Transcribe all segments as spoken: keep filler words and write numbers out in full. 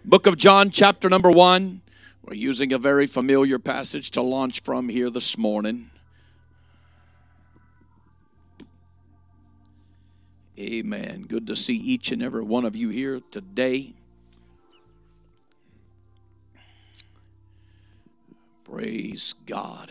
Book of John, chapter number one. We're using a very familiar passage to launch from here this morning. Amen. Good to see each and every one of you here today. Praise God.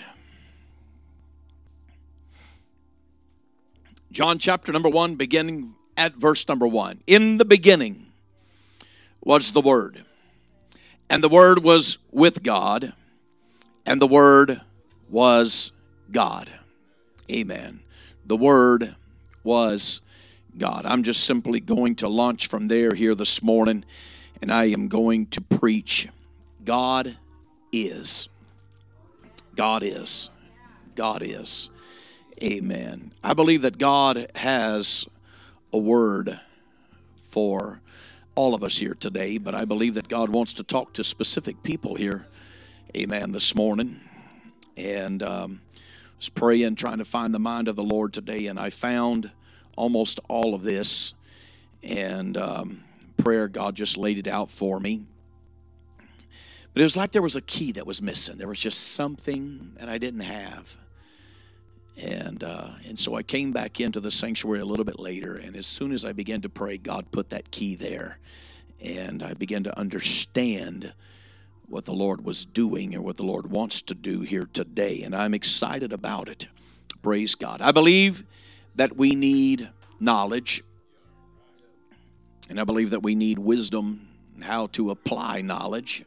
John chapter number one, beginning at verse number one. In the beginning was the Word, and the Word was with God, and the Word was God. Amen. The Word was God. I'm just simply going to launch from there here this morning, and I am going to preach God is. God is. God is. Amen. I believe that God has a word for all of us here today, but I believe that God wants to talk to specific people here, amen, this morning. And um, I was praying, trying to find the mind of the Lord today, and I found almost all of this. And um, prayer, God just laid it out for me. But it was like there was a key that was missing. There was just something that I didn't have. And uh, and so I came back into the sanctuary a little bit later, and as soon as I began to pray, God put that key there. And I began to understand what the Lord was doing and what the Lord wants to do here today. And I'm excited about it. Praise God. I believe that we need knowledge. And I believe that we need wisdom how to apply knowledge.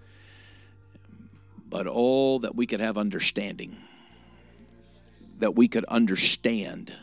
But oh, that we could have understanding. That we could understand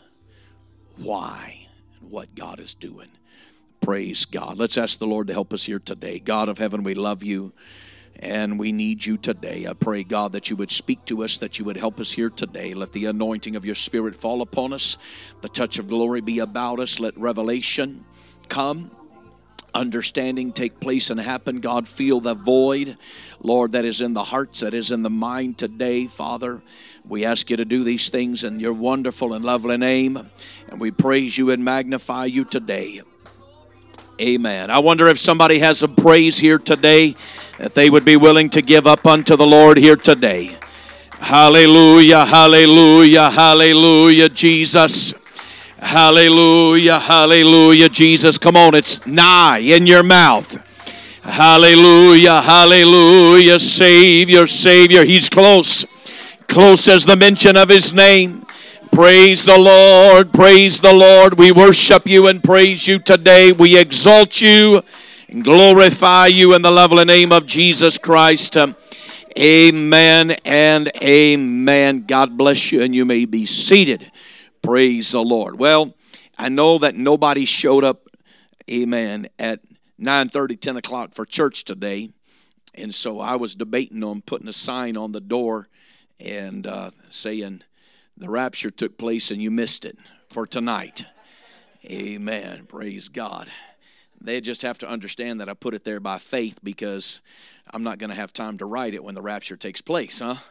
why and what God is doing. Praise God. Let's ask the Lord to help us here today. God of heaven, we love you and we need you today. I pray, God, that you would speak to us, that you would help us here today. Let the anointing of your Spirit fall upon us. The touch of glory be about us. Let revelation come. Understanding take place and happen. God, feel the void, Lord, that is in the hearts, that is in the mind today, Father. We ask you to do these things in your wonderful and lovely name, and we praise you and magnify you today. Amen. I wonder if somebody has a praise here today that they would be willing to give up unto the Lord here today. Hallelujah, hallelujah, hallelujah, Jesus. Hallelujah, hallelujah, Jesus. Come on, it's nigh in your mouth. Hallelujah, hallelujah, Savior, Savior. He's close, close as the mention of his name. Praise the Lord, praise the Lord. We worship you and praise you today. We exalt you and glorify you in the lovely name of Jesus Christ. Amen and amen. God bless you, and you may be seated. Praise the Lord. Well, I know that nobody showed up, amen, at nine thirty, ten o'clock for church today. And so I was debating on putting a sign on the door and uh, saying the rapture took place and you missed it for tonight. Amen. Praise God. They just have to understand that I put it there by faith because I'm not going to have time to write it when the rapture takes place, huh?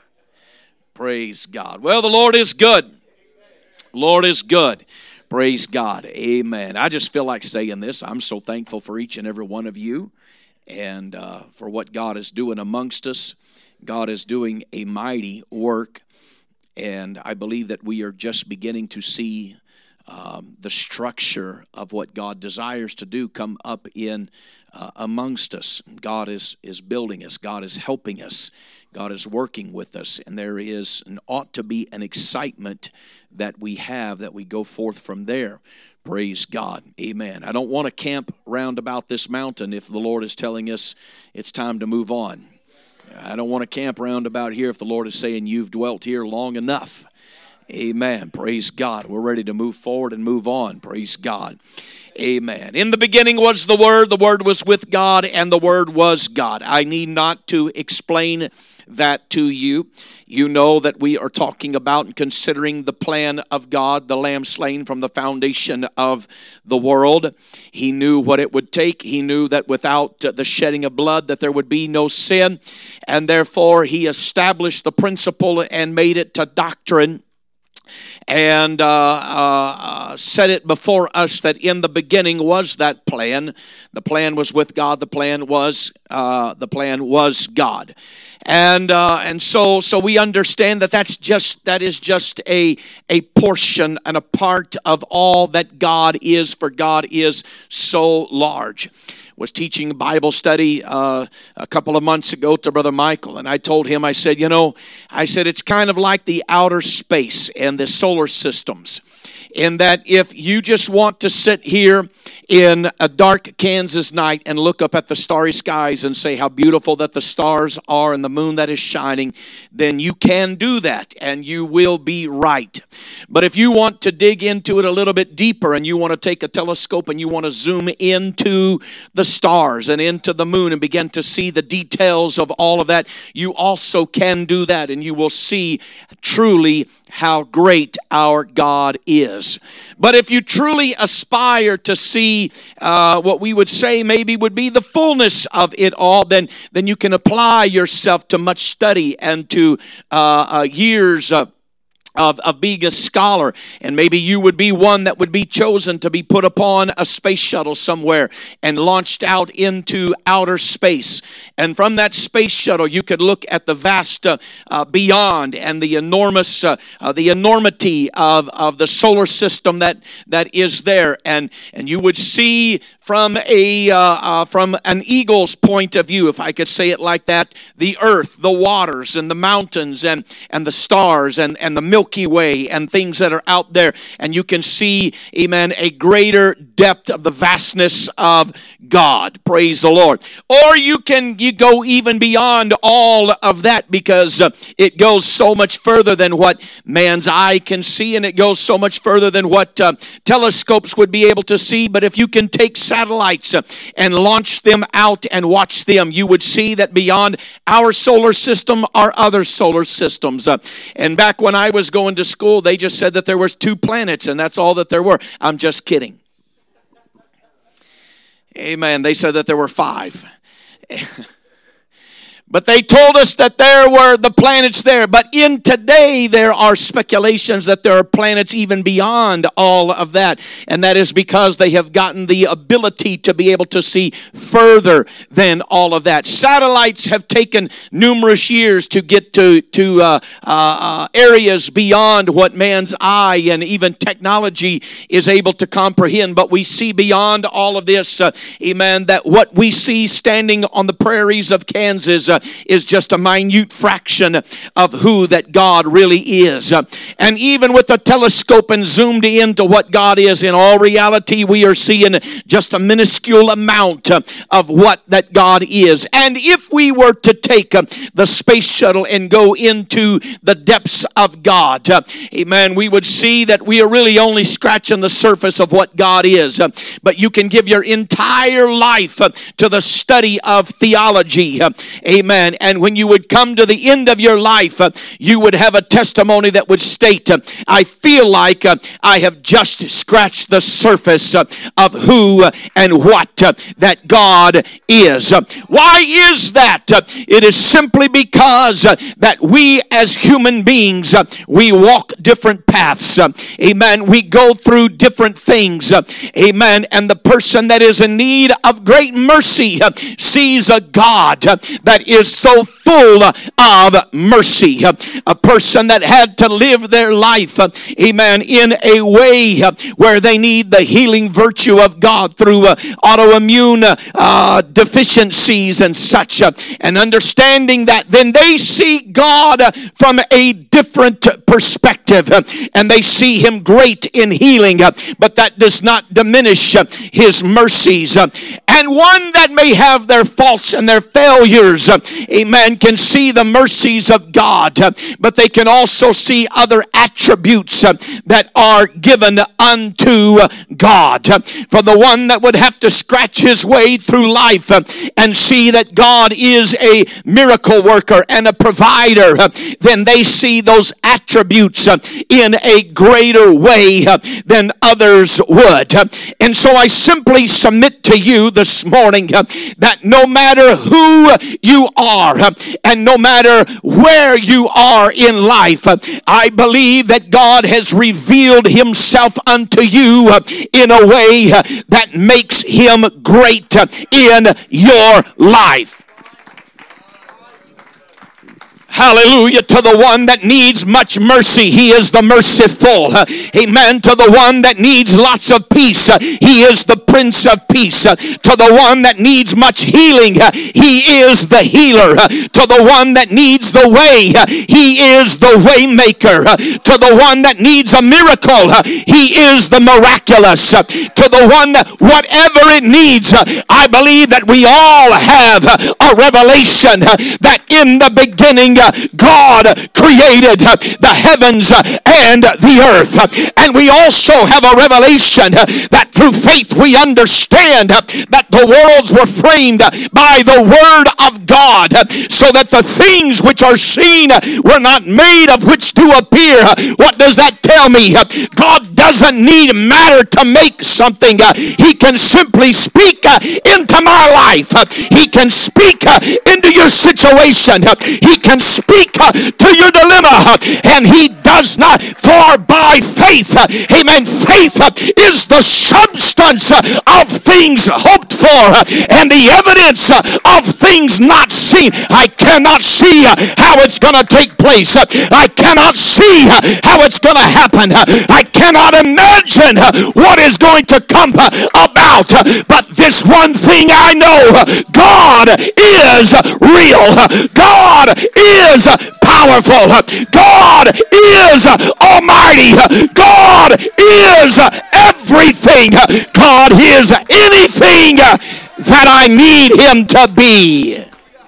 Praise God. Well, the Lord is good. Lord is good. Praise God. Amen. I just feel like saying this. I'm so thankful for each and every one of you and uh, for what God is doing amongst us. God is doing a mighty work, and I believe that we are just beginning to see um, the structure of what God desires to do come up in uh, amongst us. God is, is building us. God is helping us. God is working with us, and there is and ought to be an excitement that we have that we go forth from there. Praise God. Amen. I don't want to camp round about this mountain if the Lord is telling us it's time to move on. I don't want to camp round about here if the Lord is saying you've dwelt here long enough. Amen. Praise God. We're ready to move forward and move on. Praise God. Amen. In the beginning was the Word. The Word was with God, and the Word was God. I need not to explain that to you. You know that we are talking about and considering the plan of God, the Lamb slain from the foundation of the world. He knew what it would take. He knew that without the shedding of blood that there would be no sin, and therefore He established the principle and made it to doctrine and uh, uh, uh, set it before us that in the beginning was that plan. The plan was with God. The plan was uh, the plan was God, and uh, and so so we understand that that's just that is just a a portion and a part of all that God is. For God is so large. Was teaching Bible study uh, a couple of months ago to Brother Michael, and I told him, I said, you know, I said it's kind of like the outer space and the solar systems, in that if you just want to sit here in a dark Kansas night and look up at the starry skies and say how beautiful that the stars are and the moon that is shining, then you can do that and you will be right. But if you want to dig into it a little bit deeper and you want to take a telescope and you want to zoom into the stars and into the moon and begin to see the details of all of that, you also can do that, and you will see truly how great our God is. But if you truly aspire to see uh, what we would say maybe would be the fullness of it all, then, then you can apply yourself to much study and to uh, uh, years of Of, of being a scholar, and maybe you would be one that would be chosen to be put upon a space shuttle somewhere and launched out into outer space. And from that space shuttle, you could look at the vast uh, uh, beyond and the enormous, uh, uh, the enormity of, of the solar system that that is there, and and you would see from a uh, uh, from an eagle's point of view, if I could say it like that, the earth, the waters, and the mountains, and and the stars, and and the Milky Way, and things that are out there, and you can see, amen, a greater depth of the vastness of God. Praise the Lord. Or you can you go even beyond all of that, because uh, it goes so much further than what man's eye can see, and it goes so much further than what uh, telescopes would be able to see. But if you can take satellites uh, and launch them out and watch them, you would see that beyond our solar system are other solar systems. Uh, and back when I was going to school, they just said that there was two planets, and that's all that there were. I'm just kidding. Amen. They said that there were five. But they told us that there were the planets there. But in today, there are speculations that there are planets even beyond all of that. And that is because they have gotten the ability to be able to see further than all of that. Satellites have taken numerous years to get to, to uh, uh, areas beyond what man's eye and even technology is able to comprehend. But we see beyond all of this, uh, amen, that what we see standing on the prairies of Kansas uh, is just a minute fraction of who that God really is. And even with the telescope and zoomed into what God is, in all reality, we are seeing just a minuscule amount of what that God is. And if we were to take the space shuttle and go into the depths of God, amen, we would see that we are really only scratching the surface of what God is. But you can give your entire life to the study of theology, amen. And when you would come to the end of your life, uh, you would have a testimony that would state, uh, I feel like uh, I have just scratched the surface uh, of who uh, and what uh, that God is. Uh, why is that? Uh, it is simply because uh, that we as human beings, uh, we walk different paths. Uh, amen. We go through different things. Uh, amen. And the person that is in need of great mercy uh, sees a God uh, that is so full of mercy. A person that had to live their life, amen, in a way where they need the healing virtue of God through autoimmune uh, deficiencies and such, and understanding that, then they see God from a different perspective, and they see Him great in healing, but that does not diminish His mercies. And one that may have their faults and their failures, amen, can see the mercies of God, but they can also see other attributes that are given unto God. For the one that would have to scratch his way through life and see that God is a miracle worker and a provider, then they see those attributes attributes uh, in a greater way uh, than others would. Uh, and so I simply submit to you this morning uh, that no matter who you are uh, and no matter where you are in life, uh, I believe that God has revealed himself unto you uh, in a way uh, that makes him great uh, in your life. Hallelujah. To the one that needs much mercy, he is the merciful. Uh, amen. To the one that needs lots of peace, uh, he is the Prince of Peace. Uh, to the one that needs much healing, uh, he is the healer. Uh, to the one that needs the way, uh, he is the way maker. Uh, to the one that needs a miracle, uh, he is the miraculous. Uh, to the one that whatever it needs, uh, I believe that we all have uh, a revelation uh, that in the beginning uh, God created uh, the heavens uh, and the earth. Uh, and we also have a revelation uh, that through faith we understand uh, that the worlds were framed uh, by the word of God, uh, so that the things which are seen uh, were not made of which do appear. Uh, what does that tell me? Uh, God doesn't need matter to make something. Uh, he can simply speak uh, into my life. Uh, he can speak uh, into your situation. Uh, he can speak uh, to your dilemma, uh, and he does not. For by faith, uh, amen, faith uh, is the substance uh, of things hoped for uh, and the evidence uh, of things not seen. I cannot see uh, how it's going to take place. Uh, I cannot see uh, how it's going to happen. Uh, I cannot imagine uh, what is going to come uh, about. Uh, but this one thing I know, uh, God is real. Uh, God is powerful. God is almighty. God is everything. God is anything that I need him to be.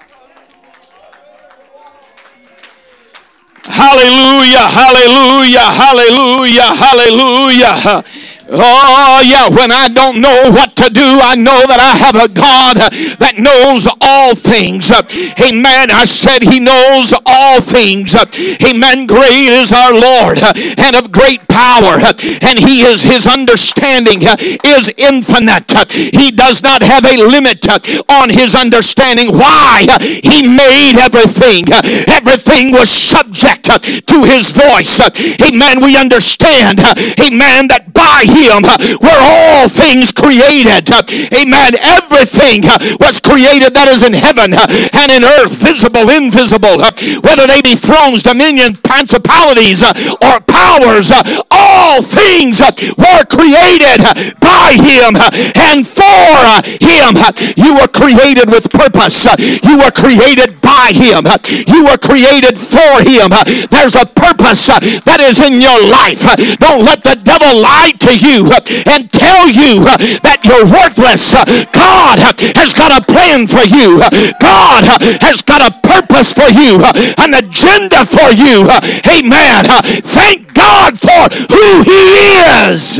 Hallelujah, hallelujah, hallelujah, hallelujah. Oh, yeah, when I don't know what to do, I know that I have a God that knows all things. Amen. I said he knows all things. Amen. Great is our Lord and of great power. And he is, his understanding is infinite. He does not have a limit on his understanding. Why? He made everything. Everything was subject to his voice. Amen. We understand, amen, that by him were all things created. Amen. Everything was created that is in heaven and in earth, visible, invisible, whether they be thrones, dominion, principalities, or powers. All things were created by him and for him. You were created with purpose. You were created by him. You were created for him. There's a purpose that is in your life. Don't let the devil lie to you and tell you that you're worthless. God has got a plan for you. God has got a purpose for you, an agenda for you. Amen. Thank God for who he is.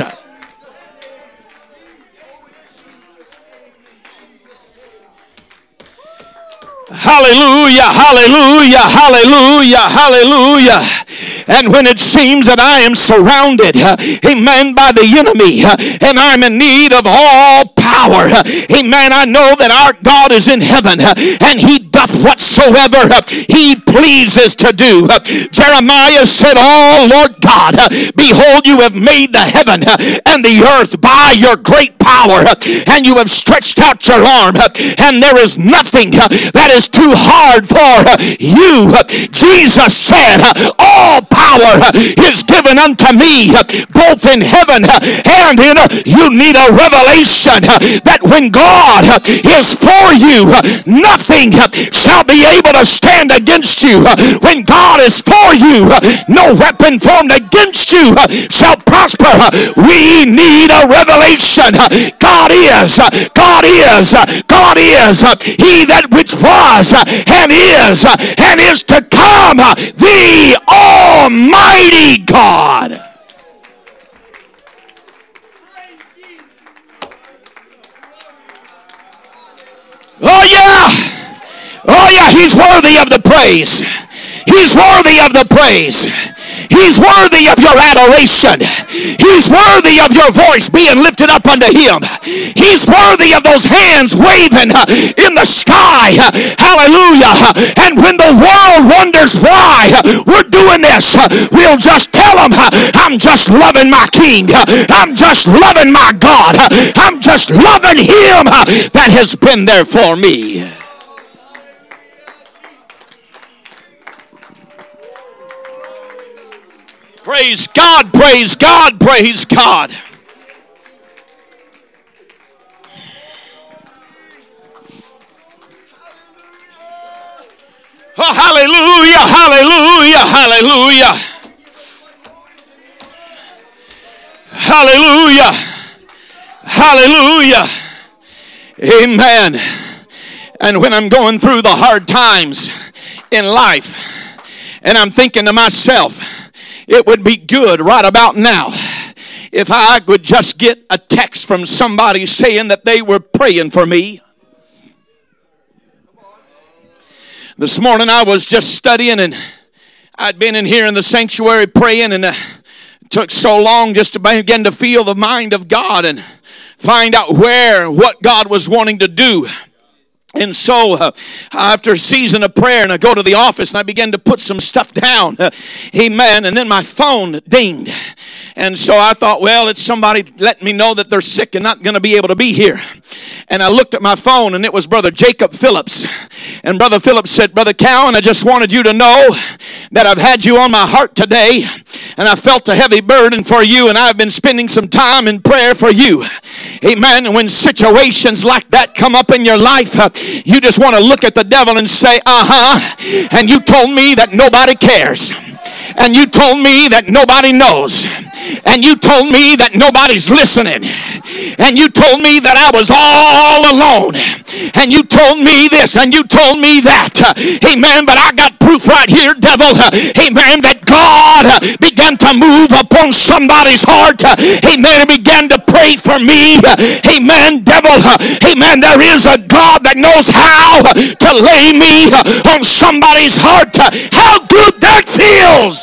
Hallelujah, hallelujah, hallelujah, hallelujah. And when it seems that I am surrounded, uh, amen, by the enemy, uh, and I'm in need of all power, uh, amen, I know that our God is in heaven, uh, and he doth whatsoever uh, he pleases to do. Uh, Jeremiah said, oh, Lord God, uh, behold, you have made the heaven uh, and the earth by your great power, uh, and you have stretched out your arm, uh, and there is nothing uh, that is too hard for uh, you. Uh, Jesus said, uh, all power uh, is given unto me, uh, both in heaven uh, and in earth. You need a revelation uh, that when God uh, is for you, uh, nothing uh, shall be able to stand against you. Uh, when God is for you, uh, no weapon formed against you uh, shall prosper. Uh, we need a revelation. Uh, God is, uh, God is, uh, God is uh, he that which was uh, and is uh, and is to come, uh, the Almighty God. Oh yeah, oh yeah, he's worthy of the praise. He's worthy of the praise. He's worthy of your adoration. He's worthy of your voice being lifted up unto him. He's worthy of those hands waving in the sky. Hallelujah. And when the world wonders why we're doing this, we'll just tell them, I'm just loving my King. I'm just loving my God. I'm just loving him that has been there for me. Praise God, praise God, praise God. Oh, hallelujah, hallelujah, hallelujah. Hallelujah. Hallelujah. Amen. And when I'm going through the hard times in life, and I'm thinking to myself, it would be good right about now if I would just get a text from somebody saying that they were praying for me. This morning I was just studying, and I'd been in here in the sanctuary praying, and uh, it took so long just to begin to feel the mind of God and find out where, what God was wanting to do. And so uh, after a season of prayer, and I go to the office and I began to put some stuff down. Uh, amen. And then my phone dinged. And so I thought, well, it's somebody letting me know that they're sick and not going to be able to be here. And I looked at my phone, and it was Brother Jacob Phillips. And Brother Phillips said, Brother Cowan, I just wanted you to know that I've had you on my heart today, and I felt a heavy burden for you, and I've been spending some time in prayer for you. Amen. And when situations like that come up in your life, uh, you just want to look at the devil and say, uh-huh, and you told me that nobody cares. And you told me that nobody knows. And you told me that nobody's listening. And you told me that I was all alone. And you told me this and you told me that. Amen. But I got proof right here, devil. Amen. That God began to move upon somebody's heart. Amen. And began to pray for me. Amen. Devil. Amen. There is a God that knows how to lay me on somebody's heart. How good that feels.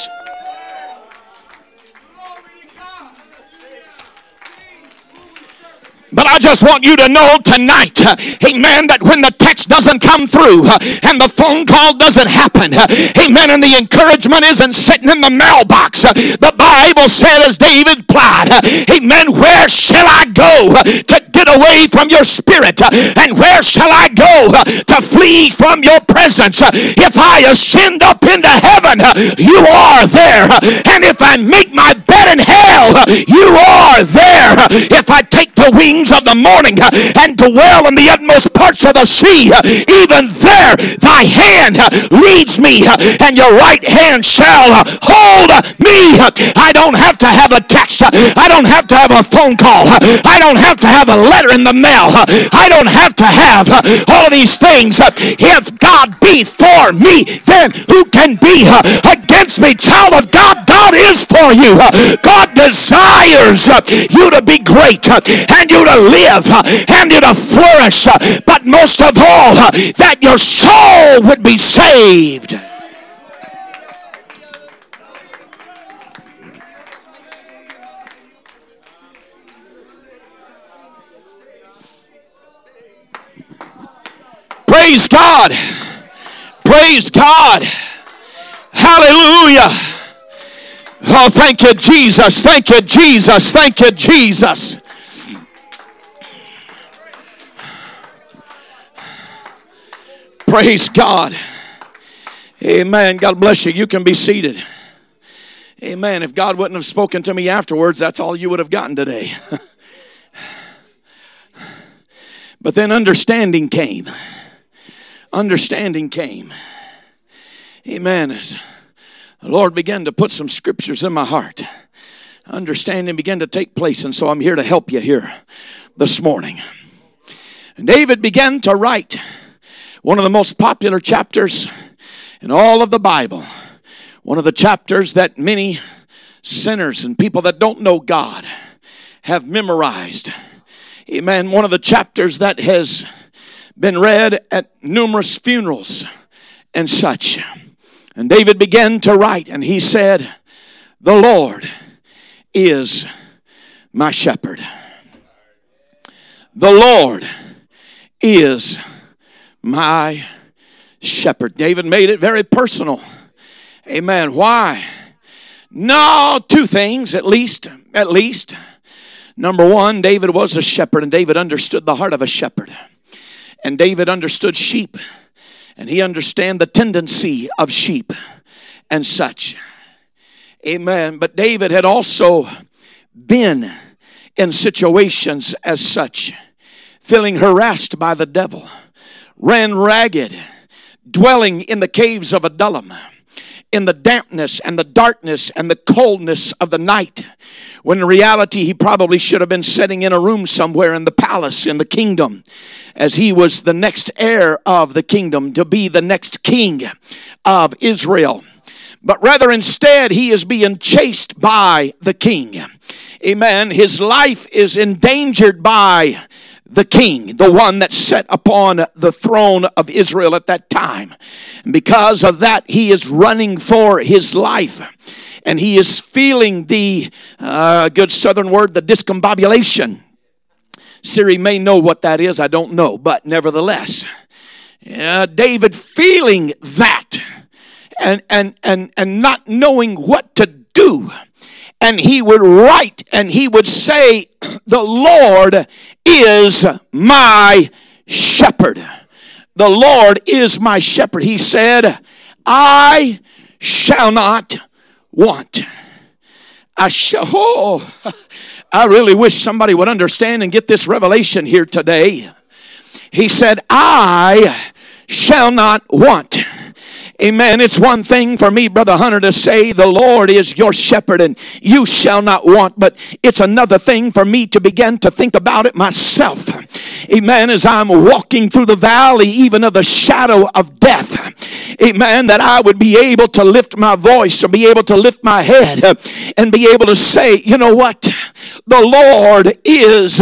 But I just want you to know tonight, uh, amen, that when the text doesn't come through uh, and the phone call doesn't happen, uh, amen, and the encouragement isn't sitting in the mailbox, uh, the Bible said, as David replied, uh, amen, where shall I go uh, to get away from your spirit? Uh, and where shall I go uh, to flee from your presence? Uh, if I ascend up into heaven, uh, you are there. Uh, and if I make my bed in hell, uh, you are there. Uh, if I take the wings of the morning uh, and dwell in the utmost parts of the sea, uh, even there thy hand uh, leads me, uh, and your right hand shall uh, hold uh, me. Uh, I don't have to have a text. Uh, I don't have to have a phone call. Uh, I don't have to have a letter in the mail. Uh, I don't have to have uh, all of these things. Uh, if God be for me, then who can be uh, against me? Child of God, God is for you. Uh, God desires uh, you to be great uh, and you to live uh, and you to flourish, uh, but most of all, uh, that your soul would be saved. Praise God. Praise God. Hallelujah. Oh, thank you, Jesus. Thank you, Jesus. Thank you, Jesus. Praise God. Amen. God bless you. You can be seated. Amen. If God wouldn't have spoken to me afterwards, that's all you would have gotten today. But then understanding came. Understanding came. Amen. As the Lord began to put some scriptures in my heart, understanding began to take place, and so I'm here to help you here this morning. And David began to write one of the most popular chapters in all of the Bible. One of the chapters that many sinners and people that don't know God have memorized. Amen. One of the chapters that has been read at numerous funerals and such. And David began to write, and he said, The Lord is my shepherd. The Lord is my shepherd. David made it very personal. Amen. Why? No, two things at least. At least. Number one, David was a shepherd, and David understood the heart of a shepherd. And David understood sheep, and he understand the tendency of sheep and such. Amen. But David had also been in situations as such, feeling harassed by the devil, ran ragged, dwelling in the caves of Adullam, in the dampness and the darkness and the coldness of the night, when in reality he probably should have been sitting in a room somewhere in the palace, in the kingdom, as he was the next heir of the kingdom, to be the next king of Israel. But rather instead he is being chased by the king. Amen. His life is endangered by the king, the one that sat upon the throne of Israel at that time. And because of that, he is running for his life. And he is feeling the, uh, good southern word, the discombobulation. Siri may know what that is. I don't know. But nevertheless, uh, David feeling that and, and, and, and not knowing what to do. And he would write and he would say, the Lord is my shepherd. The Lord is my shepherd. He said, I shall not want. I shall, oh, I really wish somebody would understand and get this revelation here today. He said, I shall not want. Amen. It's one thing for me, Brother Hunter, to say the Lord is your shepherd and you shall not want. But it's another thing for me to begin to think about it myself. Amen. As I'm walking through the valley, even of the shadow of death. Amen. That I would be able to lift my voice or be able to lift my head and be able to say, you know what? The Lord is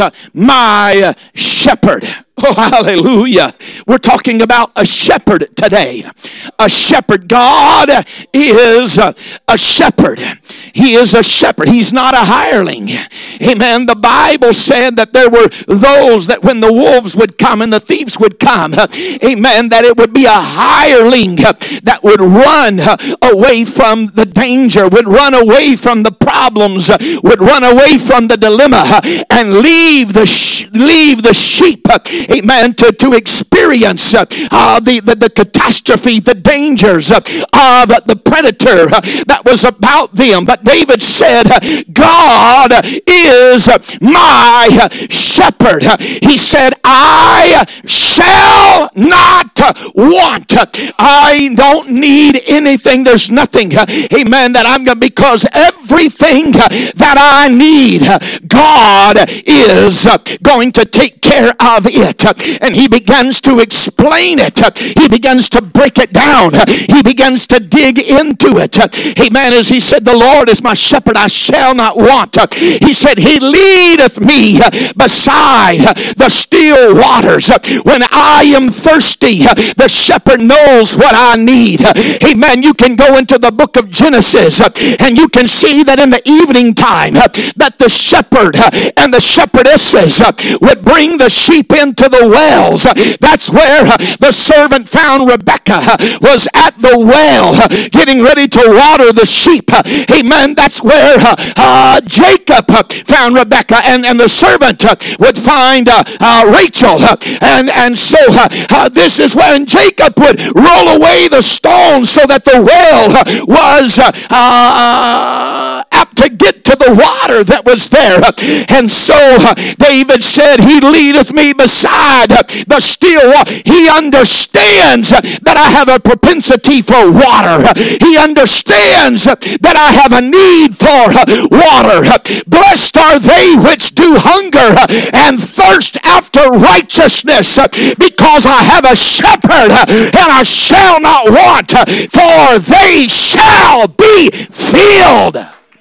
my shepherd. Oh, hallelujah. We're talking about a shepherd today. A shepherd. God is a shepherd. He is a shepherd. He's not a hireling. Amen. The Bible said that there were those that when the wolves would come and the thieves would come, amen, that it would be a hireling that would run away from the danger, would run away from the problems, would run away from the dilemma and leave the sh- leave the sheep, amen, to, to experience uh, the, the, the catastrophe, the dangers uh, of the predator uh, that was about them. But David said, God is my shepherd. He said, I shall not want. I don't need anything. There's nothing, amen, that I'm going to, because everything that I need, God is going to take care of it. And he begins to explain it. He begins to break it down. He begins to dig into it. Amen. As he said, the Lord is my shepherd, I shall not want. He said, he leadeth me beside the still waters. When I am thirsty, the shepherd knows what I need. Amen. You can go into the book of Genesis and you can see that in the evening time that the shepherd and the shepherdesses would bring the sheep into the wells. That's where the servant found Rebekah was at the well getting ready to water the sheep. Amen. That's where uh, Jacob found Rebekah, and, and the servant would find uh, uh, Rachel. And, and so uh, uh, this is when Jacob would roll away the stone so that the well was uh, uh, apt to get to the water that was there. And so uh, David said, he leadeth me beside the still water. He understands that I have a propensity for water. He understands that I have a need for water. Blessed are they which do hunger and thirst after righteousness, because I have a shepherd and I shall not want, for they shall be filled.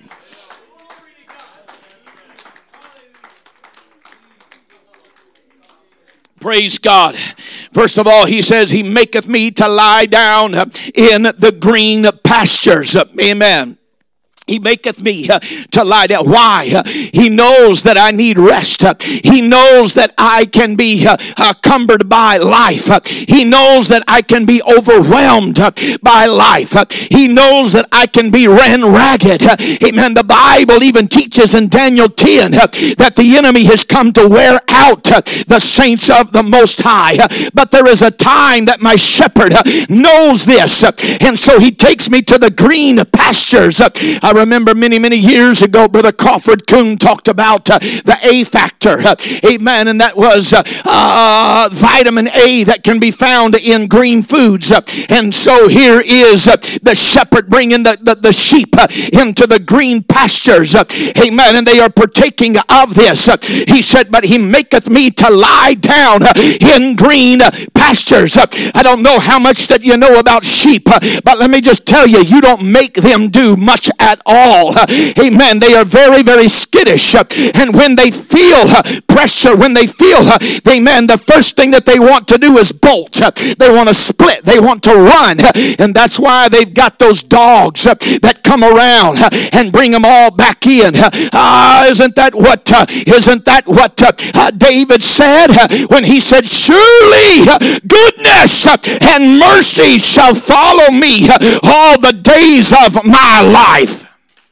Praise God. First of all, he says, he maketh me to lie down in the green pastures. Amen. He maketh me uh, to lie down. Why? Uh, he knows that I need rest. Uh, he knows that I can be uh, uh, cumbered by life. Uh, he knows that I can be overwhelmed uh, by life. Uh, he knows that I can be ran ragged. Uh, amen. The Bible even teaches in Daniel ten uh, that the enemy has come to wear out uh, the saints of the Most High. Uh, but there is a time that my shepherd uh, knows this. Uh, and so he takes me to the green pastures. Uh, I remember many, many years ago, Brother Crawford Coon talked about uh, the A factor. Uh, amen. And that was uh, uh, vitamin A that can be found in green foods. Uh, and so here is uh, the shepherd bringing the, the, the sheep uh, into the green pastures. Uh, amen. And they are partaking of this. Uh, he said, but he maketh me to lie down uh, in green uh, pastures. Uh, I don't know how much that you know about sheep, uh, but let me just tell you, you don't make them do much at all. Uh, amen. They are very, very skittish. Uh, and when they feel uh, pressure, when they feel, uh, amen, the first thing that they want to do is bolt. Uh, they want to split. They want to run. Uh, and that's why they've got those dogs uh, that come around uh, and bring them all back in. Uh, uh, isn't that what, uh, isn't that what uh, uh, David said uh, when he said, surely uh, goodness uh, and mercy shall follow me uh, all the days of my life.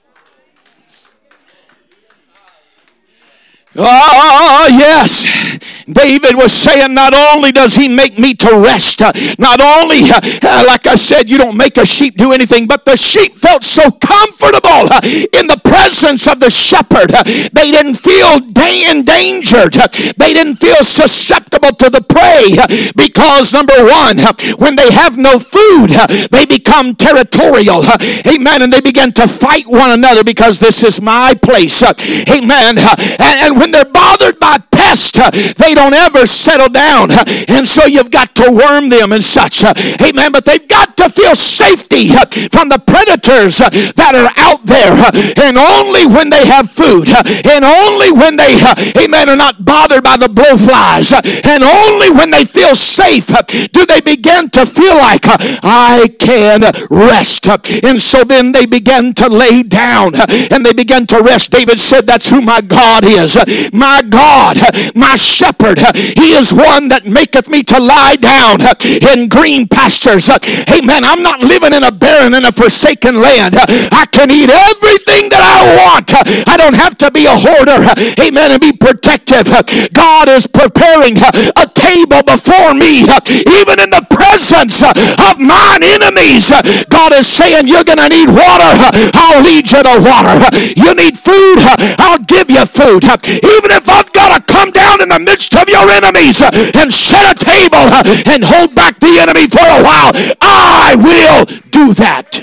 Oh, yes. David was saying, not only does he make me to rest, uh, not only, uh, uh, like I said, you don't make a sheep do anything, but the sheep felt so comfortable uh, in the presence of the shepherd. Uh, they didn't feel da- endangered. Uh, they didn't feel susceptible to the prey uh, because, number one, uh, when they have no food, uh, they become territorial. Uh, amen. And they begin to fight one another because this is my place. Uh, amen. Uh, and, and when they're bothered by pests, uh, they don't ever settle down. Uh, and so you've got to worm them and such. Uh, amen. But they've got to feel safety uh, from the predators uh, that are out there. Uh, and only when they have food, uh, and only when they, uh, amen, are not bothered by the blowflies, uh, and only when they feel safe, uh, do they begin to feel like uh, I can rest. Uh, and so then they begin to lay down uh, and they begin to rest. David said, that's who my God is. Uh, my God, uh, my shepherd, uh, he is one that maketh me to lie down uh, in green pastures. Uh, amen. I'm not living in a barren and a forsaken land. Uh, I can eat everything that I want. Uh, I don't have to be a hoarder. Uh, amen. And be protective. Uh, God is preparing uh, a table before me, uh, even in the presence uh, of mine enemies. Uh, God is saying, you're going to need water. Uh, I'll lead you to water. Uh, you need food. Uh, I'll give you food. Uh, even if I've got to come down in the midst of your enemies uh, and set a table uh, and hold back the enemy for a while, I will do that.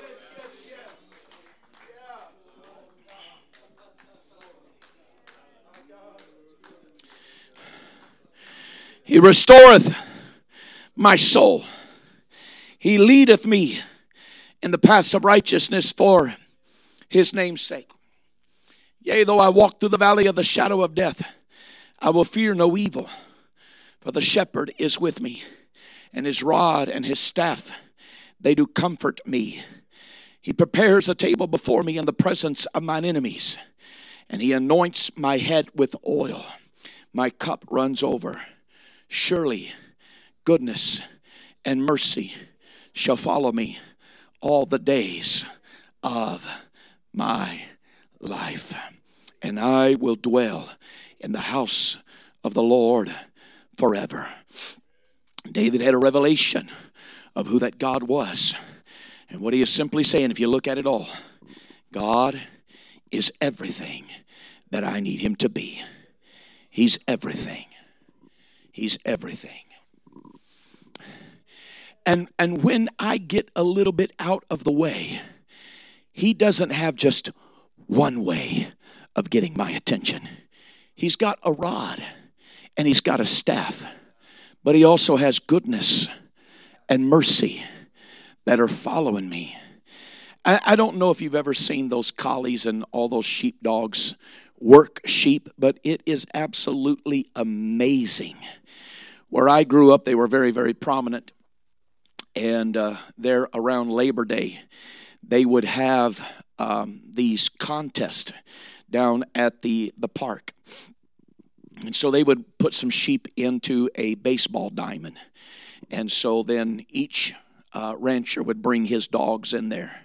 He restoreth my soul. He leadeth me in the paths of righteousness for his name's sake. Yea, though I walk through the valley of the shadow of death, I will fear no evil, for the shepherd is with me, and his rod and his staff, they do comfort me. He prepares a table before me in the presence of mine enemies, and he anoints my head with oil. My cup runs over. Surely goodness and mercy shall follow me all the days of my life, and I will dwell in the house of the Lord forever. David had a revelation of who that God was, and what he is simply saying, if you look at it all, God is everything that I need him to be. He's everything. He's everything. And and when I get a little bit out of the way, he doesn't have just one way of getting my attention. He's got a rod and he's got a staff, but he also has goodness and mercy that are following me. I, I don't know if you've ever seen those collies and all those sheepdogs work sheep, but it is absolutely amazing. Where I grew up, they were very, very prominent. And uh, there around Labor Day, they would have um, these contests down at the, the park. And so they would put some sheep into a baseball diamond. And so then each uh, rancher would bring his dogs in there.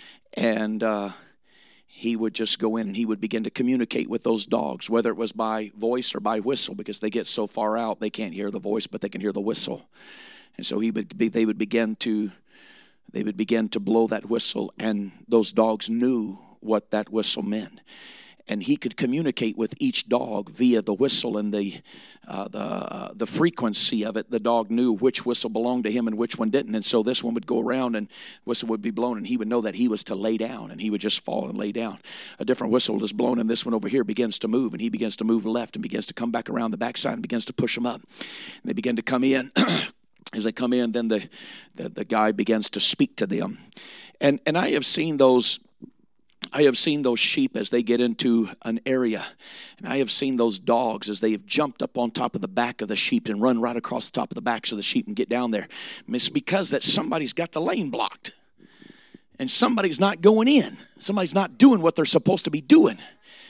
And uh, he would just go in and he would begin to communicate with those dogs, whether it was by voice or by whistle, because they get so far out they can't hear the voice, but they can hear the whistle. And so he would be, they would begin to they would begin to blow that whistle, and those dogs knew what that whistle meant. And he could communicate with each dog via the whistle and the uh, the uh, the frequency of it. The dog knew which whistle belonged to him and which one didn't. And so this one would go around and whistle would be blown, and he would know that he was to lay down, and he would just fall and lay down. A different whistle is blown, and this one over here begins to move, and he begins to move left and begins to come back around the backside and begins to push them up. And they begin to come in. As they come in, then the, the the guy begins to speak to them. And and I have seen those. I have seen those sheep as they get into an area, and I have seen those dogs as they have jumped up on top of the back of the sheep and run right across the top of the backs of the sheep and get down there. And it's because that somebody's got the lane blocked, and somebody's not going in. Somebody's not doing what they're supposed to be doing.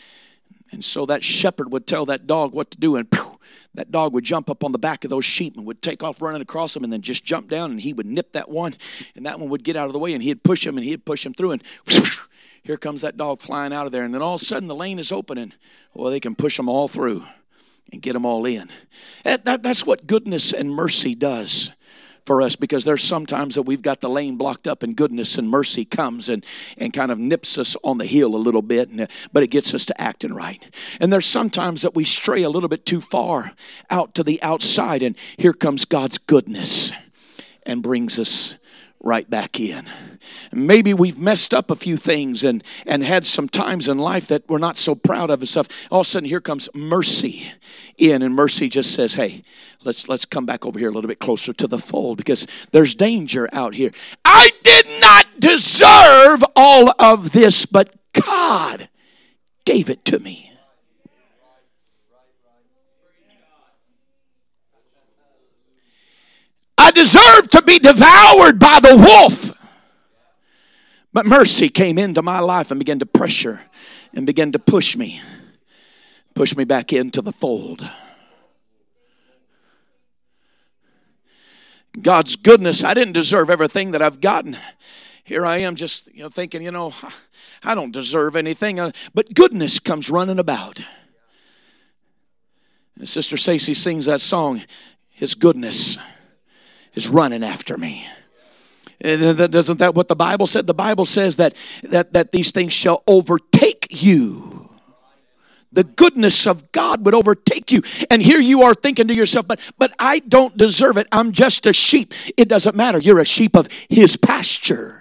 And so that shepherd would tell that dog what to do, and phew, that dog would jump up on the back of those sheep and would take off running across them, and then just jump down, and he would nip that one, and that one would get out of the way, and he'd push him, and he'd push him through, and whoosh, here comes that dog flying out of there. And then all of a sudden the lane is open, and well, they can push them all through and get them all in. That, that, that's what goodness and mercy does for us, because there's sometimes that we've got the lane blocked up, and goodness and mercy comes and, and kind of nips us on the heel a little bit, and, but it gets us to acting right. And there's sometimes that we stray a little bit too far out to the outside, and here comes God's goodness and brings us right back in. Maybe we've messed up a few things and, and had some times in life that we're not so proud of and stuff. All of a sudden, here comes mercy in, and mercy just says, hey, let's let's come back over here a little bit closer to the fold, because there's danger out here. I did not deserve all of this, but God gave it to me. I deserved to be devoured by the wolf. But mercy came into my life and began to pressure and began to push me. Push me back into the fold. God's goodness. I didn't deserve everything that I've gotten. Here I am just you know, thinking, you know, I don't deserve anything. But goodness comes running about. And Sister Stacy sings that song, His goodness is running after me. Doesn't that what the Bible said? The Bible says that, that, that these things shall overtake you. The goodness of God would overtake you. And here you are thinking to yourself, but, but I don't deserve it. I'm just a sheep. It doesn't matter. You're a sheep of His pasture.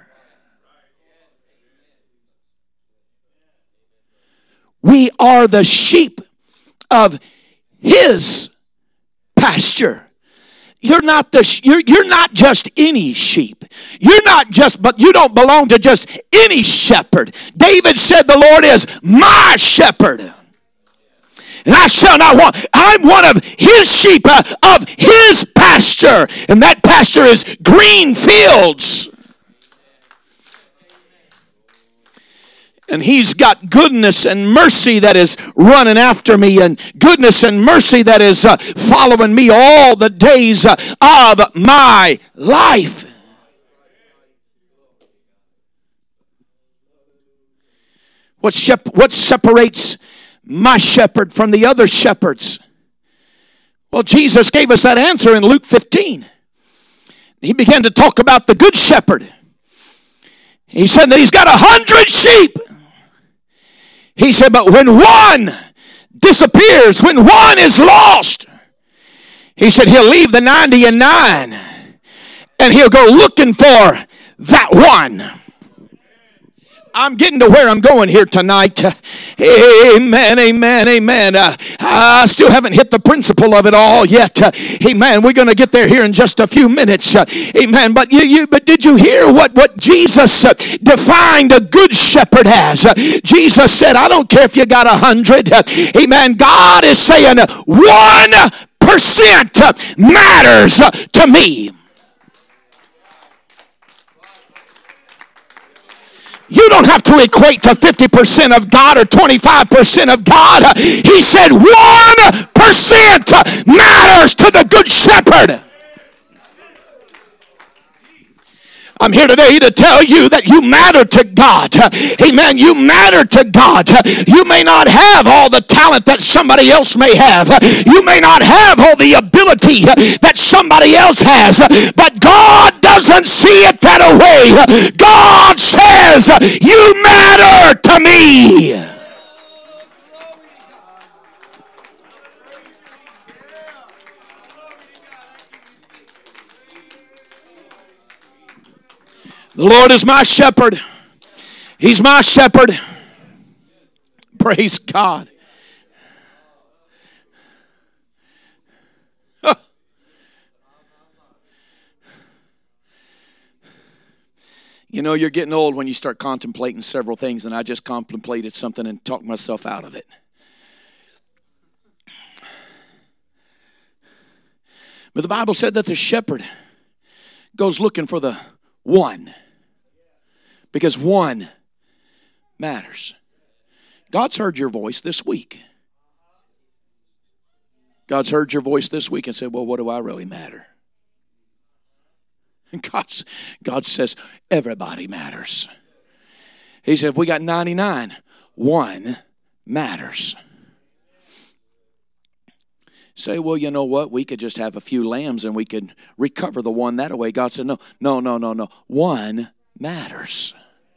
We are the sheep of His pasture. You're not the you're you're not just any sheep. You're not just but you don't belong to just any shepherd. David said the Lord is my shepherd. And I shall not want. I'm one of His sheep, uh, of His pasture. And that pasture is green fields. And He's got goodness and mercy that is running after me, and goodness and mercy that is uh, following me all the days uh, of my life. What, shep- what separates my shepherd from the other shepherds? Well, Jesus gave us that answer in Luke fifteen. He began to talk about the good shepherd. He said that he's got a hundred sheep. He said, but when one disappears, when one is lost, he said he'll leave the ninety and nine and he'll go looking for that one. I'm getting to where I'm going here tonight. Amen, amen, amen. Uh, I still haven't hit the principle of it all yet. Uh, amen. We're going to get there here in just a few minutes. Uh, amen. But you, you, but did you hear what, what Jesus uh, defined a good shepherd as? Uh, Jesus said, I don't care if you got a hundred. Uh, amen. God is saying uh, one percent matters uh, to me. You don't have to equate to fifty percent of God or twenty-five percent of God. He said one percent matters to the Good Shepherd. I'm here today to tell you that you matter to God. Amen. You matter to God. You may not have all the talent that somebody else may have. You may not have all the ability that somebody else has. But God doesn't see it that way. God says, you matter to me. The Lord is my shepherd. He's my shepherd. Praise God. Huh. You know, you're getting old when you start contemplating several things, and I just contemplated something and talked myself out of it. But the Bible said that the shepherd goes looking for the one. Because one matters. God's heard your voice this week. God's heard your voice this week and said, well, what do I really matter? And God's, God says, everybody matters. He said, if we got ninety-nine, one matters. Say, well, you know what? We could just have a few lambs and we could recover the one that way. God said, no, no, no, no, no. One matters.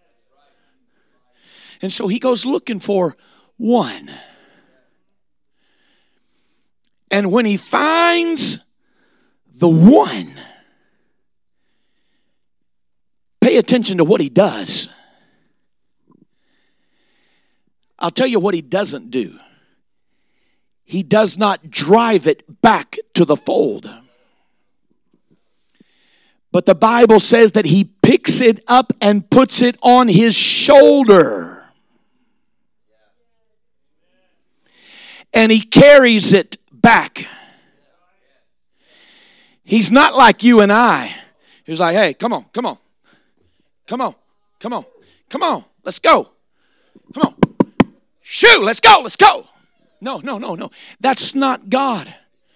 And so he goes looking for one. And when he finds the one, pay attention to what he does. I'll tell you what he doesn't do. He does not drive it back to the fold. But the Bible says that he picks it up and puts it on his shoulder. And he carries it back. He's not like you and I. He's like, hey, come on, come on. Come on, come on, come on, let's go. Come on. Shoo, let's go, let's go. No, no, no, no. That's not God.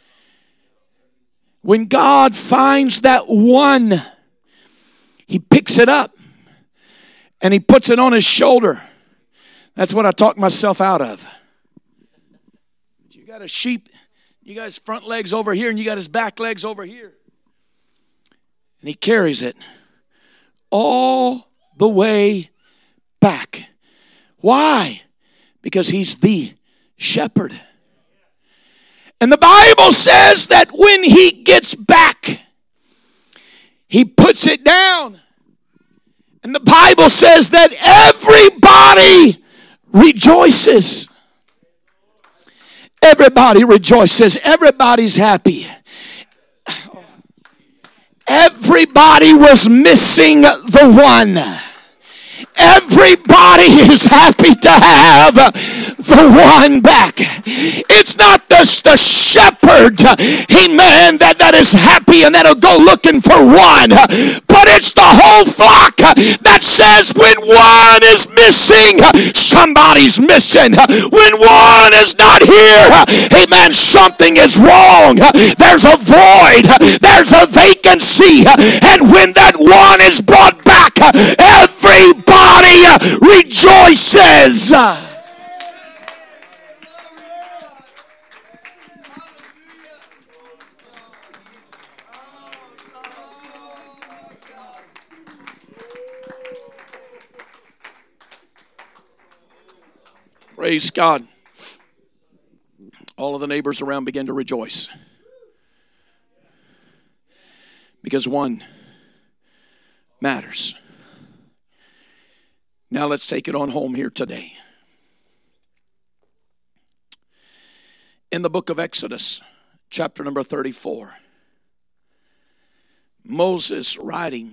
When God finds that one, he picks it up and he puts it on his shoulder. That's what I talked myself out of. You got a sheep, you got his front legs over here and you got his back legs over here. And he carries it all the way back. Why? Because he's the shepherd. And the Bible says that when he gets back, he puts it down. And the Bible says that everybody rejoices. Everybody rejoices. Everybody's happy. Everybody was missing the one. Everybody is happy to have the one back. It's not just the shepherd, amen, that, that is happy and that'll go looking for one. But it's the whole flock that says when one is missing, somebody's missing. When one is not here, amen, something is wrong. There's a void. There's a vacancy. And when that one is brought back, everybody rejoices. Praise God. All of the neighbors around began to rejoice. Because one matters. Now let's take it on home here today. In the book of Exodus, chapter number thirty-four, Moses writing,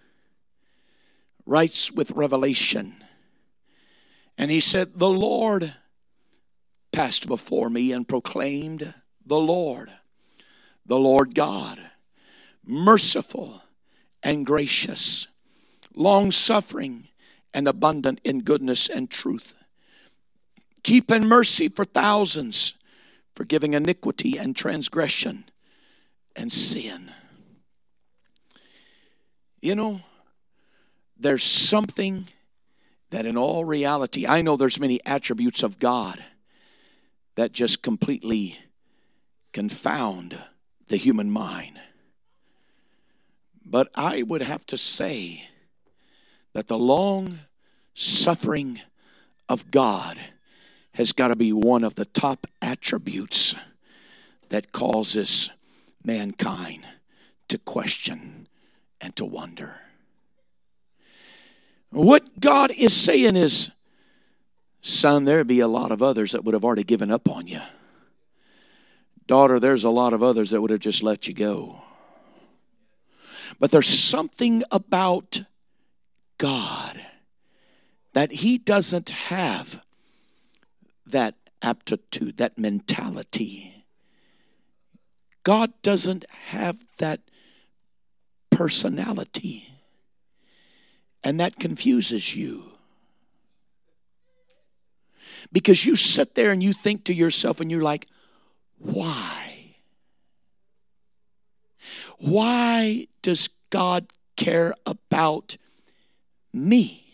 writes with revelation. And he said, the Lord passed before me and proclaimed, the Lord, the Lord God, merciful and gracious, long-suffering and abundant in goodness and truth, keeping mercy for thousands, forgiving iniquity and transgression and sin. You know, there's something that in all reality, I know there's many attributes of God that just completely confound the human mind. But I would have to say that the long suffering of God has got to be one of the top attributes that causes mankind to question and to wonder. What God is saying is, son, there'd be a lot of others that would have already given up on you. Daughter, there's a lot of others that would have just let you go. But there's something about God that He doesn't have that aptitude, that mentality. God doesn't have that personality. And that confuses you. Because you sit there and you think to yourself and you're like, why? Why does God care about me?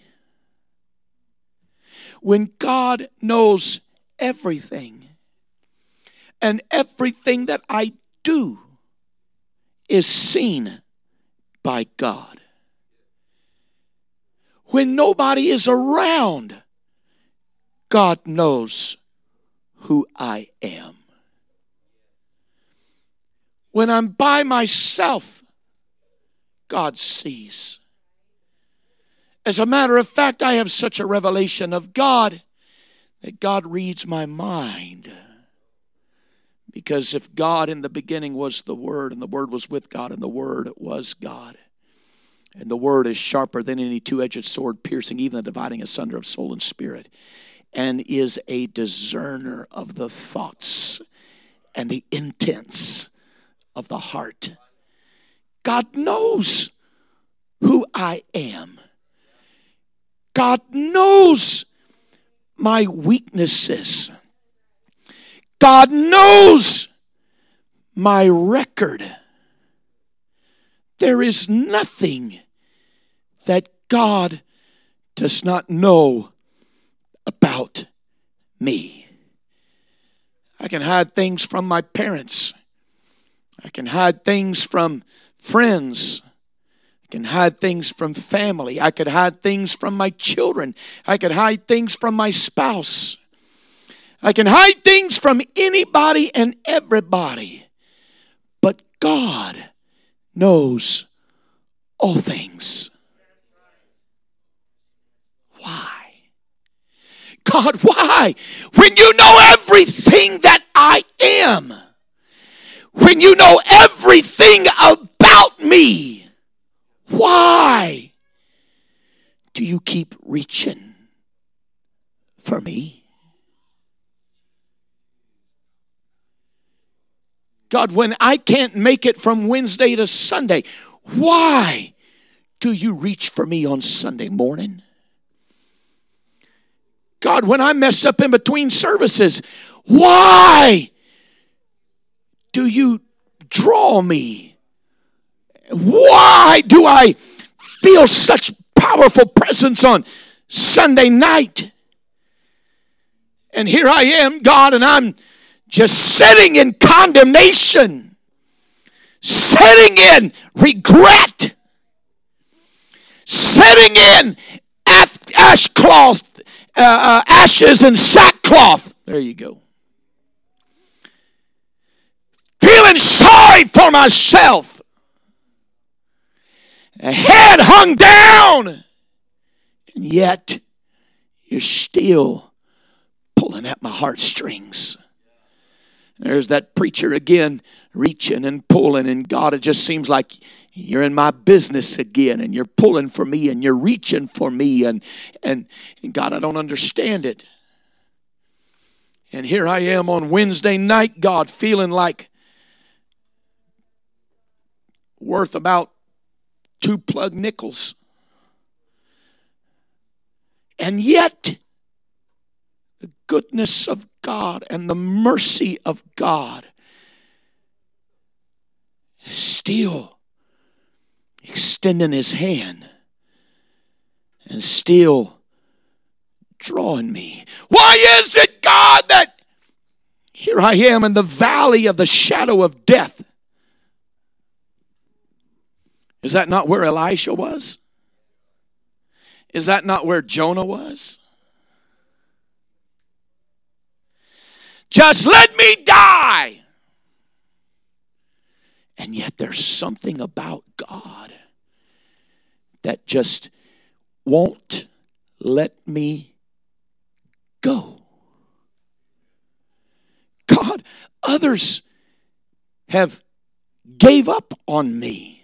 When God knows everything, and everything that I do is seen by God. When nobody is around, God knows who I am. When I'm by myself, God sees. As a matter of fact, I have such a revelation of God that God reads my mind. Because if God in the beginning was the Word, and the Word was with God, and the Word was God, and the Word is sharper than any two-edged sword, piercing even the dividing asunder of soul and spirit, and is a discerner of the thoughts and the intents of the heart. God knows who I am. God knows my weaknesses. God knows my record. There is nothing that God does not know about me. I can hide things from my parents. I can hide things from friends. I can hide things from family. I could hide things from my children. I could hide things from my spouse. I can hide things from anybody and everybody. But God knows all things. Why? God, why? When you know everything that I am, when you know everything about me, why do you keep reaching for me? God, when I can't make it from Wednesday to Sunday, why do you reach for me on Sunday morning? God, when I mess up in between services, why do you draw me? Why do I feel such powerful presence on Sunday night? And here I am, God, and I'm just sitting in condemnation, sitting in regret, sitting in ash cloth, uh, uh, ashes and sackcloth. There you go. Feeling sorry for myself. A head hung down. And yet, you're still pulling at my heartstrings. There's that preacher again, reaching and pulling, and God, it just seems like you're in my business again, and you're pulling for me, and you're reaching for me, and, and, and God, I don't understand it. And here I am on Wednesday night, God, feeling like worth about two plug nickels. And yet, the goodness of God and the mercy of God is still extending his hand and still drawing me. Why is it, God, that here I am in the valley of the shadow of death? Is that not where Elisha was? Is that not where Jonah was? Just let me die. And yet there's something about God that just won't let me go. God, others have gave up on me.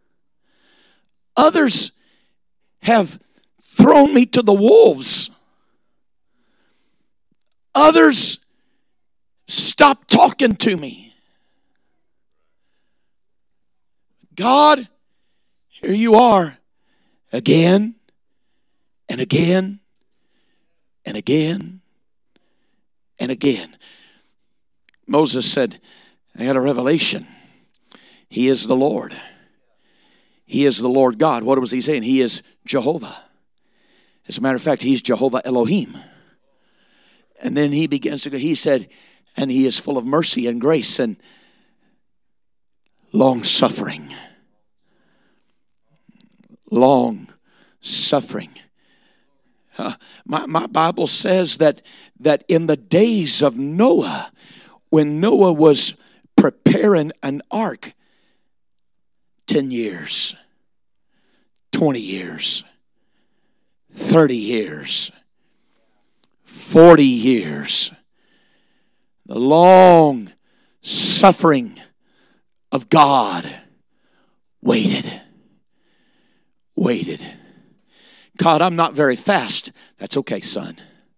Others have thrown me to the wolves. Others stopped talking to me. God, here you are again and again and again and again. Moses said, I had a revelation. He is the Lord. He is the Lord God. What was he saying? He is Jehovah. As a matter of fact, he's Jehovah Elohim. And then he begins to go, he said, and he is full of mercy and grace and long suffering. Long suffering. Uh, my, my Bible says that, that in the days of Noah, when Noah was preparing an ark, ten years, twenty years, thirty years, forty years, the long suffering of God waited, waited. God, I'm not very fast. That's okay, son.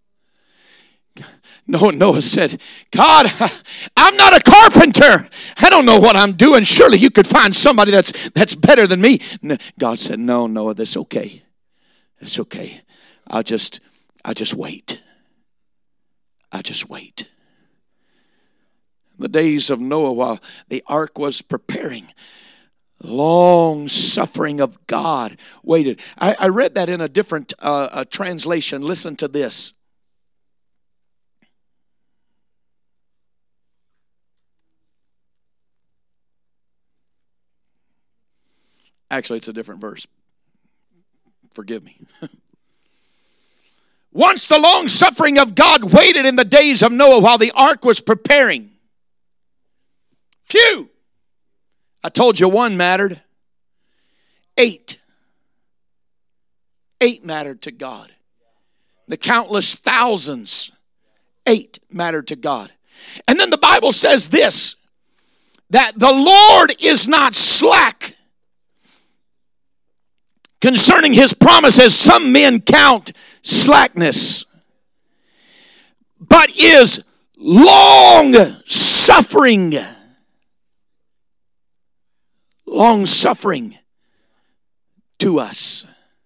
Noah, Noah said, God, I'm not a carpenter. I don't know what I'm doing. Surely you could find somebody that's that's better than me. God said, no, Noah, that's okay. It's okay. I'll just, I'll just wait. I'll just wait. The days of Noah, while the ark was preparing, long suffering of God waited. I, I read that in a different uh, a translation. Listen to this. Actually, it's a different verse. Forgive me. Once the long suffering of God waited in the days of Noah while the ark was preparing. Phew! I told you one mattered. Eight. Eight mattered to God. The countless thousands. Eight mattered to God. And then the Bible says this, that the Lord is not slack concerning his promises, some men count slackness, but is long suffering. Long suffering to us.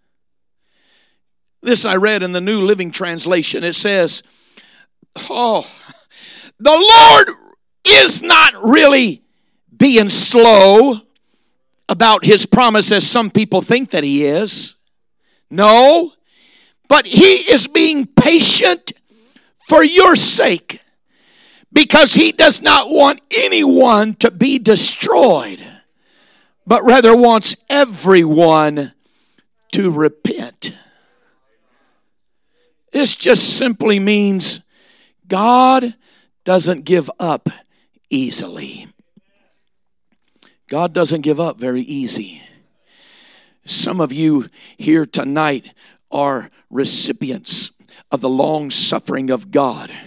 This I read in the New Living Translation. It says, oh, the Lord is not really being slow about his promises. Some people think that he is. No, but he is being patient for your sake, because he does not want anyone to be destroyed, but rather wants everyone to repent. This just simply means God doesn't give up easily. God doesn't give up very easy. Some of you here tonight are recipients of the long suffering of God.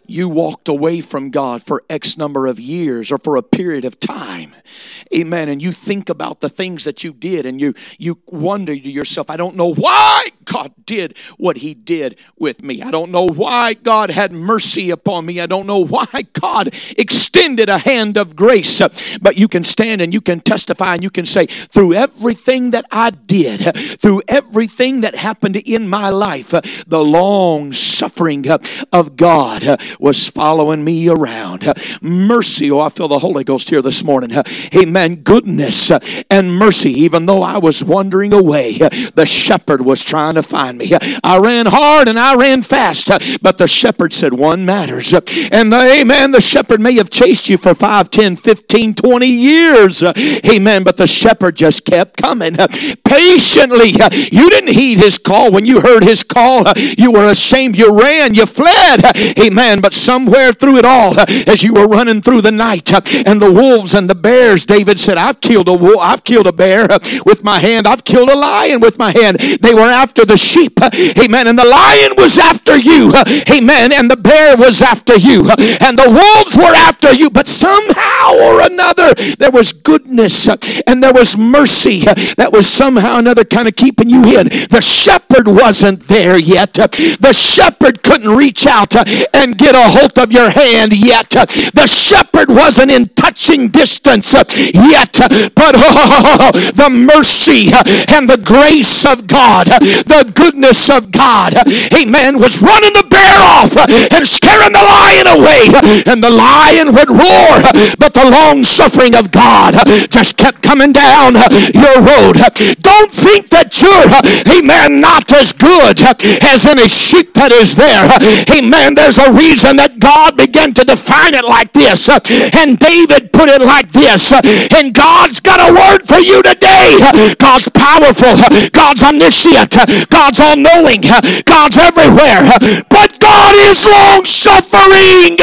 You walked away from God for X number of years or for a period of time. Amen. And you think about the things that you did and you, you wonder to yourself, I don't know why God did what he did with me. I don't know why God had mercy upon me. I don't know why God extended a hand of grace. But you can stand and you can testify and you can say, through everything that I did, through everything that happened in my life, the long suffering of God was following me around. Mercy, oh, I feel the Holy Ghost here this morning. Amen. Goodness and mercy, even though I was wandering away, the shepherd was trying to find me. I ran hard and I ran fast, but the shepherd said one matters. And the, amen, the shepherd may have chased you for five, ten, fifteen, twenty years. Amen. But the shepherd just kept coming patiently. You didn't heed his call. When you heard his call, you were ashamed. You ran. You fled. Amen. But somewhere through it all, as you were running through the night, and the wolves and the bears, David said, I've killed a wolf. I've killed a bear with my hand. I've killed a lion with my hand. They were after the sheep. Amen. And the lion was after you. Amen. And the bear was after you. And the wolves were after you. But somehow or another, there was goodness and there was mercy that was somehow or another kind of keeping you in. The shepherd wasn't there yet. The shepherd couldn't reach out and get a hold of your hand yet. The shepherd wasn't in touching distance yet. But oh, the mercy and the grace of God, the goodness of God, amen, was running the bear off and scaring the lion away. And the lion would roar, but the long suffering of God just kept coming down your road. Don't think that you're, amen, not as good as any sheep that is there. Amen. There's a reason that God began to define it like this. And David put it like this. And God's got a word for you today. God's powerful. God's omniscient. God's all-knowing. God's everywhere. But God is long-suffering.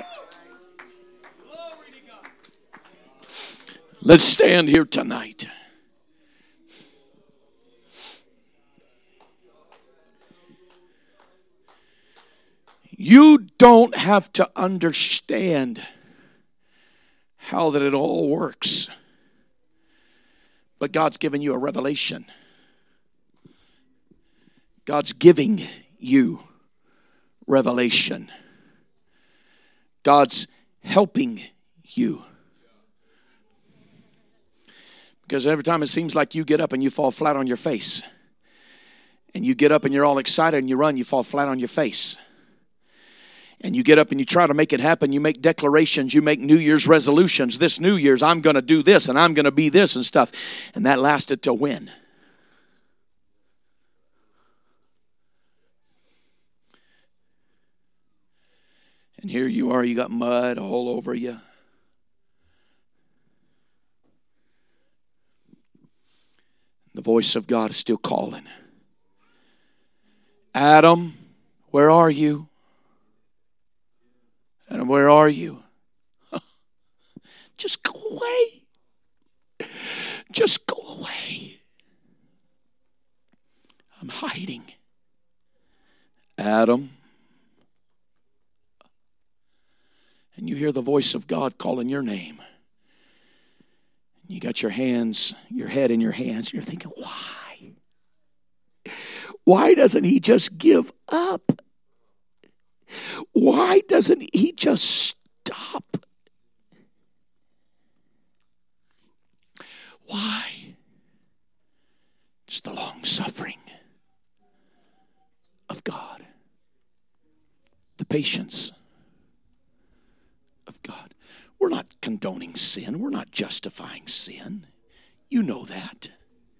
Let's stand here tonight. You don't have to understand how that it all works. But God's given you a revelation. God's giving you revelation. God's helping you. Because every time it seems like you get up and you fall flat on your face. And you get up and you're all excited and you run, you fall flat on your face. And you get up and you try to make it happen. You make declarations. You make New Year's resolutions. This New Year's, I'm going to do this and I'm going to be this and stuff. And that lasted till when? And here you are, you got mud all over you. The voice of God is still calling. Adam, where are you? Adam, where are you? Just go away. Just go away. I'm hiding. Adam. And you hear the voice of God calling your name. You got your hands, your head in your hands, and you're thinking, why? Why doesn't he just give up? Why doesn't he just stop? Why? It's the long suffering of God. The patience of God. We're not condoning sin. We're not justifying sin. You know that.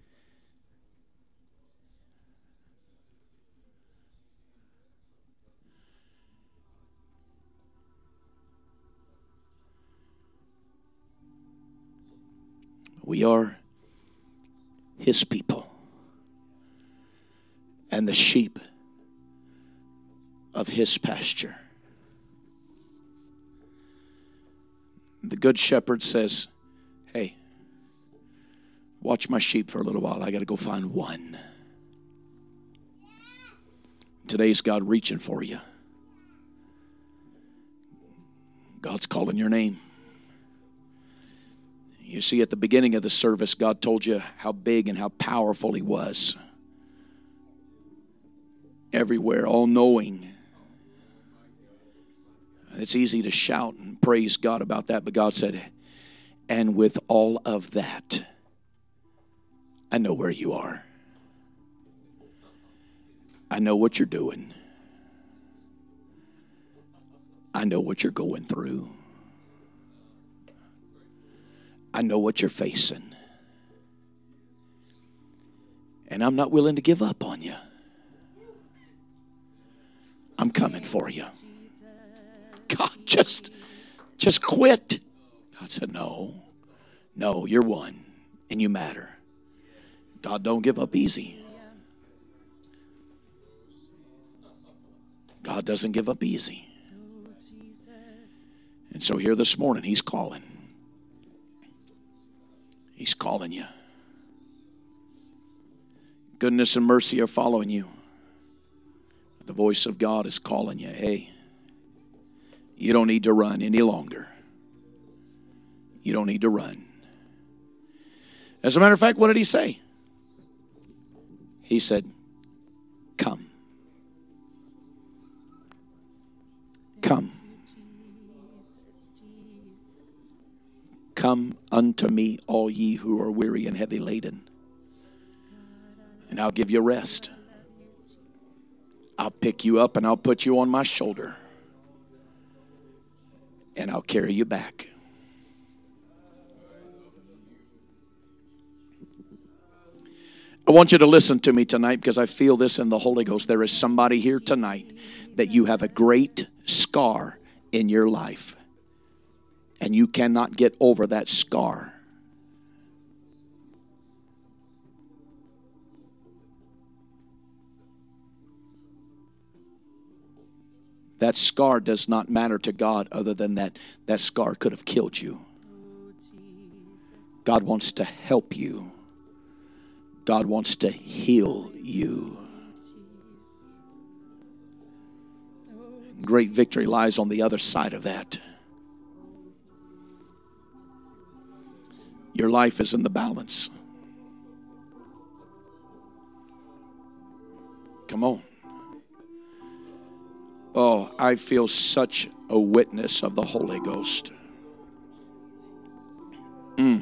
We are his people and the sheep of his pasture. The good shepherd says, hey, watch my sheep for a little while. I got to go find one. Today's God reaching for you. God's calling your name. You see, at the beginning of the service, God told you how big and how powerful He was. Everywhere, all-knowing. It's easy to shout and praise God about that, but God said, and with all of that, I know where you are. I know what you're doing. I know what you're going through. I know what you're facing. And I'm not willing to give up on you. I'm coming for you. God, just, just quit. God said, no, no, you're one and you matter. God don't give up easy. God doesn't give up easy. And so here this morning, He's calling. He's calling you. Goodness and mercy are following you. The voice of God is calling you. Hey, you don't need to run any longer. You don't need to run. As a matter of fact, what did He say? He said, come. Come. Come unto me, all ye who are weary and heavy laden, and I'll give you rest. I'll pick you up and I'll put you on my shoulder, and I'll carry you back. I want you to listen to me tonight, because I feel this in the Holy Ghost. There is somebody here tonight that you have a great scar in your life, and you cannot get over that scar. That scar does not matter to God, other than that that scar could have killed you. God wants to help you. God wants to heal you. Great victory lies on the other side of that. Your life is in the balance. Come on. Oh, I feel such a witness of the Holy Ghost. Mm.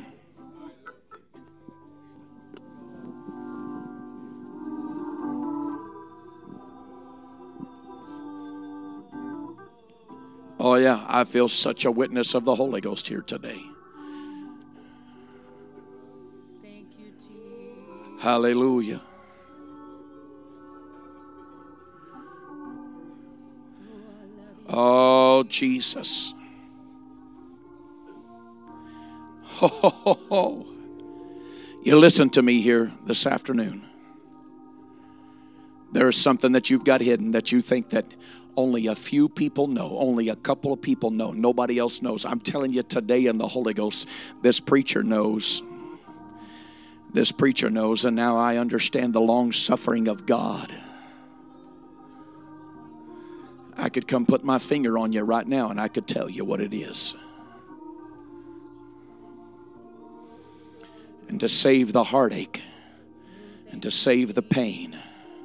Oh yeah, I feel such a witness of the Holy Ghost here today. Thank you, Jesus. Hallelujah. Oh, Jesus. Ho, ho, ho, ho. You listen to me here this afternoon. There is something that you've got hidden that you think that only a few people know, only a couple of people know, nobody else knows. I'm telling you today in the Holy Ghost, this preacher knows. This preacher knows, and now I understand the long suffering of God. I could come put my finger on you right now and I could tell you what it is. And to save the heartache and to save the pain,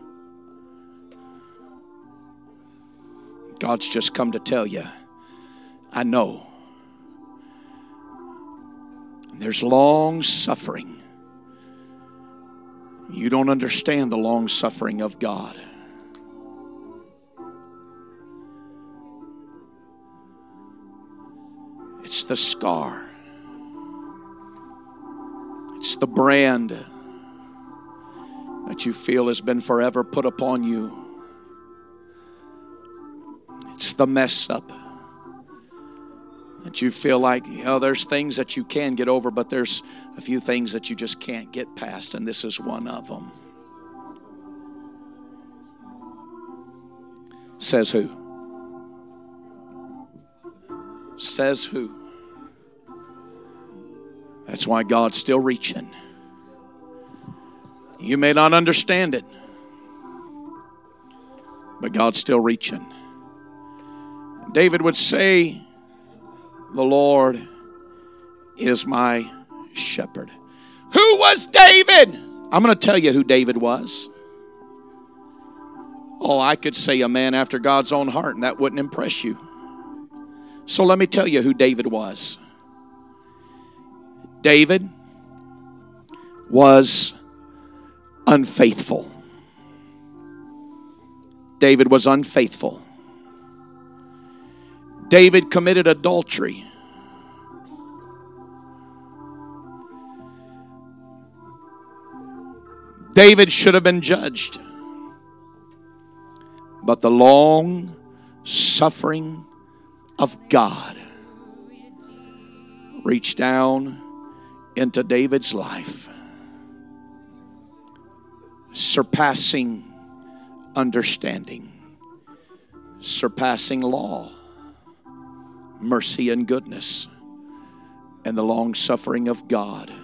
God's just come to tell you, I know. And there's long suffering. You don't understand the long suffering of God. It's the scar. It's the brand that you feel has been forever put upon you. It's the mess up that you feel like, you know, there's things that you can get over, but there's a few things that you just can't get past, and this is one of them. Says who? Says who? That's why God's still reaching. You may not understand it, but God's still reaching. David would say, The Lord is my shepherd. Who was David? I'm going to tell you who David was. Oh, I could say a man after God's own heart, and that wouldn't impress you. So let me tell you who David was. David was unfaithful. David was unfaithful. David committed adultery. David should have been judged. But the long suffering of God reached down into David's life, surpassing understanding, surpassing law, mercy and goodness, and the long suffering of God.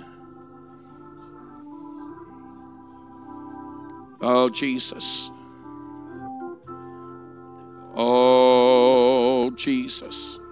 Oh, Jesus. Oh, Jesus.